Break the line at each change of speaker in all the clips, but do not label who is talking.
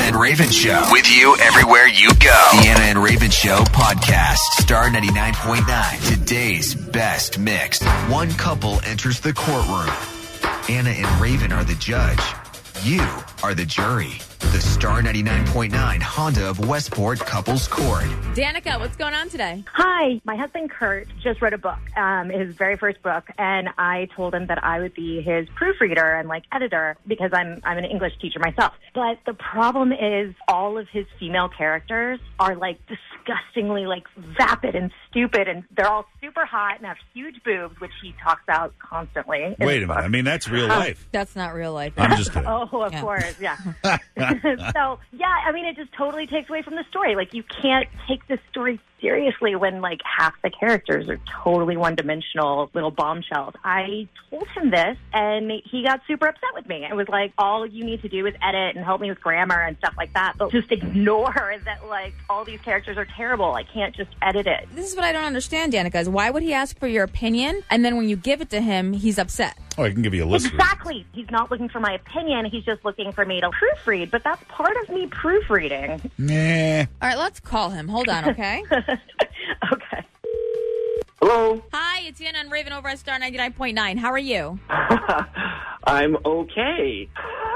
and Raven Show. With you everywhere you go. The Anna and Raven Show podcast. Star 99.9. Today's best mix. One couple enters the courtroom. Anna and Raven are the judge. You are the jury. The Star 99.9 Honda of Westport Couples Court.
Danica, what's going on today?
Hi, my husband Kurt just wrote a book, his very first book, and I told him that I would be his proofreader and editor because I'm an English teacher myself. But the problem is all of his female characters are disgustingly vapid and stupid, and they're all super hot and have huge boobs, which he talks about constantly.
Wait a minute, I mean that's real life.
That's not real life.
I'm just kidding.
Oh, of course, yeah. So, yeah, I mean, it just totally takes away from the story. You can't take this story seriously when, half the characters are totally one-dimensional little bombshells. I told him this, and he got super upset with me. It was all you need to do is edit and help me with grammar and stuff like that, but just ignore that, all these characters are terrible. I can't just edit it.
This is what I don't understand, Danica, is why would he ask for your opinion, and then when you give it to him, he's upset?
Oh, I can give you a list.
Exactly. He's not looking for my opinion. He's just looking for me to proofread, but that's part of me proofreading.
Nah.
All right, let's call him. Hold on, okay?
Okay.
Hello.
Hi, it's Anna and Raven over at Star 99.9. How are you?
I'm okay.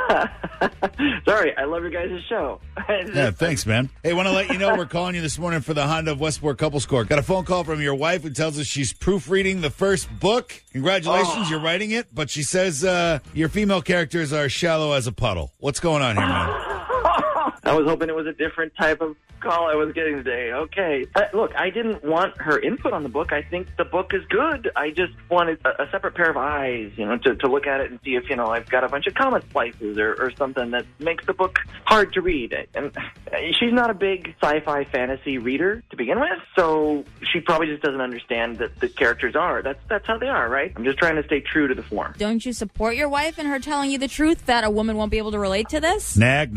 Sorry, I love your guys' show.
Yeah, thanks, man. Hey, want to let you know we're calling you this morning for the Honda of Westport Couples Court. Got a phone call from your wife who tells us she's proofreading the first book. Congratulations, You're writing it. But she says your female characters are shallow as a puddle. What's going on here, man?
I was hoping it was a different type of call I was getting today. Okay. Look, I didn't want her input on the book. I think the book is good. I just wanted a separate pair of eyes, to look at it and see if, I've got a bunch of comment splices or something that makes the book hard to read. And she's not a big sci-fi fantasy reader to begin with, so she probably just doesn't understand that the characters are. That's how they are, right? I'm just trying to stay true to the form.
Don't you support your wife in her telling you the truth that a woman won't be able to relate to this?
Nag.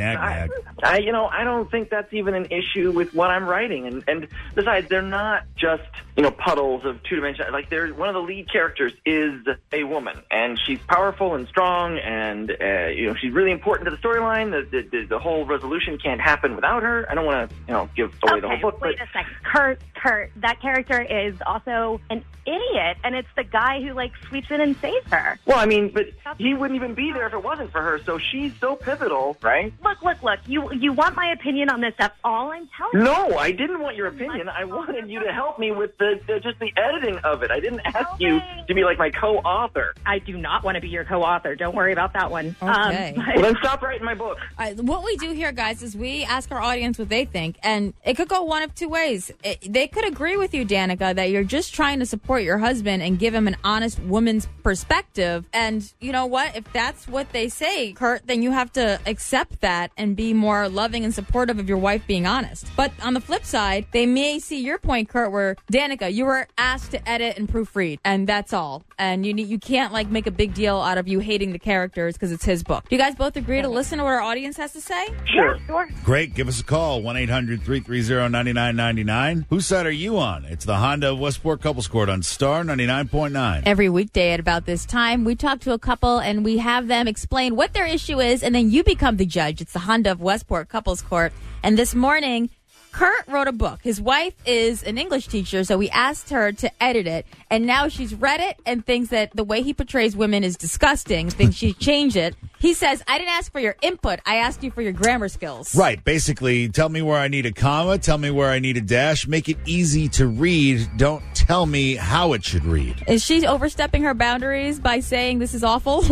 I don't think that's even an issue with what I'm writing. And besides, they're not just, puddles of two-dimensional. One of the lead characters is a woman, and she's powerful and strong, and, she's really important to the storyline. The whole resolution can't happen without her. I don't want to, give away the whole book.
Wait a second. Kurt, that character is also an idiot, and it's the guy who, sweeps in and saves her.
Well, I mean, but he wouldn't even be there if it wasn't for her, so she's so pivotal, right?
Look. You want my opinion on this? That's all I'm telling you.
No, I didn't want your opinion. I wanted you to help me with just the editing of it. I didn't ask you to be my co-author.
I do not want to be your co-author. Don't worry about that one.
Okay.
Well, then stop writing my book.
What we do here, guys, is we ask our audience what they think, and it could go one of two ways. They could agree with you, Danica, that you're just trying to support your husband and give him an honest woman's perspective. And you know what? If that's what they say, Kurt, then you have to accept that and be more loving and supportive of your wife being honest. But on the flip side, they may see your point, Kurt, where Danica, you were asked to edit and proofread, and that's all. And you can't make a big deal out of you hating the characters because it's his book. Do you guys both agree to listen to what our audience has to say?
Sure.
Yeah, sure.
Great. Give us a call, 1-800-330-9999. Whose side are you on? It's the Honda of Westport Couples Court on Star 99.9.
Every weekday at about this time, we talk to a couple and we have them explain what their issue is, and then you become the judge. It's the Honda of Westport Couples Court. And this morning, Kurt wrote a book. His wife is an English teacher, so we asked her to edit it. And now she's read it and thinks that the way he portrays women is disgusting, thinks she changed it. He says, I didn't ask for your input. I asked you for your grammar skills.
Right. Basically, tell me where I need a comma. Tell me where I need a dash. Make it easy to read. Don't tell me how it should read.
Is she overstepping her boundaries by saying this is awful?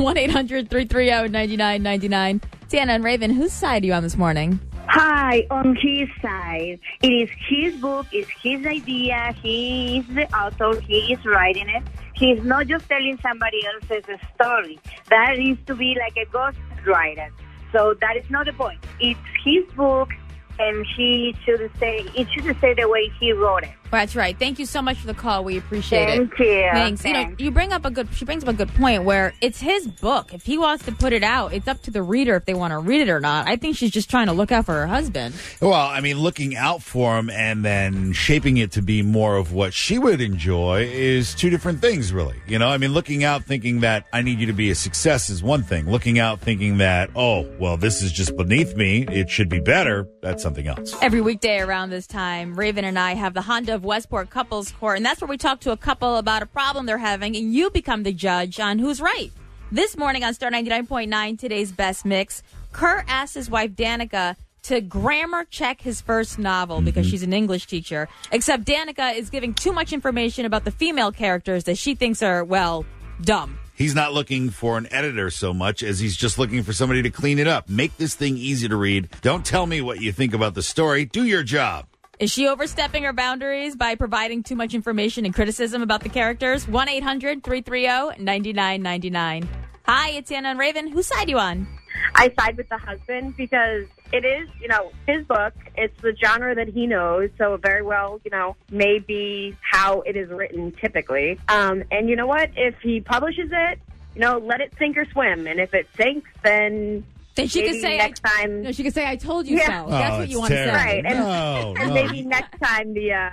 1-800-330-9999. Anna and Raven, whose side are you on this morning?
Hi, on his side. It is his book, it's his idea, he is the author, he is writing it. He's not just telling somebody else's story. That is to be like a ghost writer. So that is not the point. It's his book, and it should say the way he wrote it.
That's right. Thank you so much for the call. We appreciate it.
Thank you.
Thanks. You know,
Thanks.
she brings up a good point where it's his book. If he wants to put it out, it's up to the reader if they want to read it or not. I think she's just trying to look out for her husband.
Well, I mean, looking out for him and then shaping it to be more of what she would enjoy is two different things, really. You know, I mean, looking out thinking that I need you to be a success is one thing. Looking out thinking that, oh, well, this is just beneath me, it should be better, that's something else.
Every weekday around this time, Raven and I have the Honda of Westport Couples Court, and that's where we talk to a couple about a problem they're having, and you become the judge on who's right. This morning on Star 99.9, today's best mix, Kurt asked his wife Danica to grammar check his first novel because she's an English teacher, except Danica is giving too much information about the female characters that she thinks are, well, dumb.
He's not looking for an editor so much as he's just looking for somebody to clean it up. Make this thing easy to read. Don't tell me what you think about the story. Do your job.
Is she overstepping her boundaries by providing too much information and criticism about the characters? 1-800-330-9999. Hi, it's Anna and Raven. Whose side are you on?
I side with the husband because it is, you know, his book. It's the genre that he knows, so it very well, you know, may be how it is written typically. And you know what? If he publishes it, you know, let it sink or swim. And if it sinks, then
she
maybe
could say
next time.
No, she could say, "I told you
Yeah.
so." That's what you want to say.
Right. And,
No,
and
no.
maybe next time the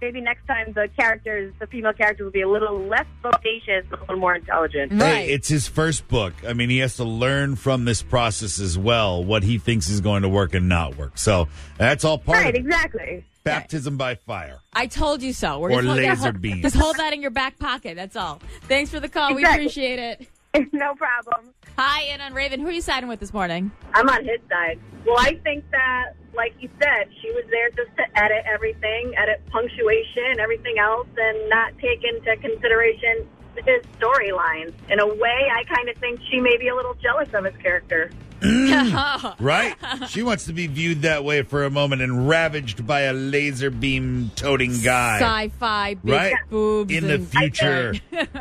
female characters will be a little less bodacious, a little more intelligent.
Right.
Hey, it's his first book. I mean, he has to learn from this process as well what he thinks is going to work and not work. So that's all part
Right,
of it.
exactly.
Baptism by fire.
I told you so.
Or laser beams.
Just hold that in your back pocket. That's all. Thanks for the call. We
Exactly.
appreciate it.
No problem.
Hi, Anna and Raven. Who are you siding with this morning?
I'm on his side. Well, I think that, like you said, she was there just to edit everything, edit punctuation, everything else, and not take into consideration his storyline. In a way, I kind of think she may be a little jealous of his character.
Right? She wants to be viewed that way for a moment and ravaged by a laser beam toting guy.
Sci-fi, big
Right?
boobs.
In the
and-
future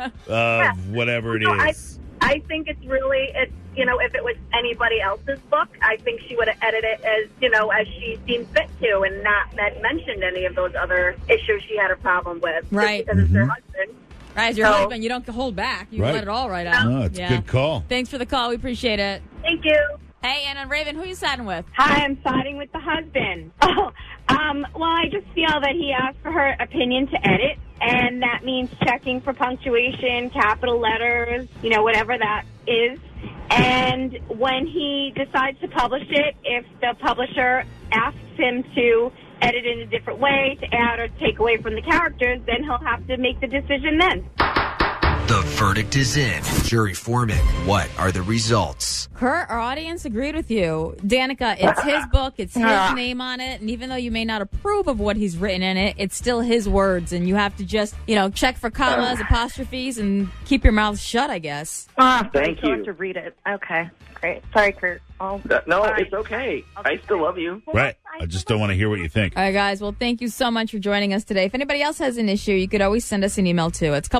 of whatever it
No,
is.
I think it's really, you know, if it was anybody else's book, I think she would have edited it as, you know, as she seemed fit to and not mentioned any of those other issues she had a problem with. just
Right.
because it's her husband.
Right, as your
So-
husband, you don't hold back. You
Right.
let it all right out.
No, it's a good call.
Thanks for the call. We appreciate it.
Thank you.
Hey, Anna and Raven, who are you siding with?
Hi, I'm siding with the husband. Well, I just feel that he asked for her opinion to edit, and that means checking for punctuation, capital letters, you know, whatever that is. And when he decides to publish it, if the publisher asks him to edit in a different way, to add or take away from the characters, then he'll have to make the decision then.
The verdict is in. Jury foreman, what are the results?
Kurt, our audience agreed with you. Danica, it's his book. It's his name on it. And even though you may not approve of what he's written in it, it's still his words. And you have to just, you know, check for commas, apostrophes, and keep your mouth shut, I guess.
Thank
I still
you.
have to read it. Okay, great. Sorry, Kurt.
No,
Fine.
it's okay. I still love you.
Right. I just don't want to hear what you think.
All right, guys. Well, thank you so much for joining us today. If anybody else has an issue, you could always send us an email too. It's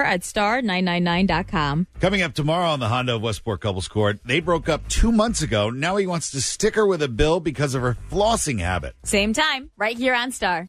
couplescourt@star999.com.
Coming up tomorrow on the Honda of Westport Couples Court, they broke up 2 months ago. Now he wants to stick her with a bill because of her flossing habit.
Same time, right here on Star.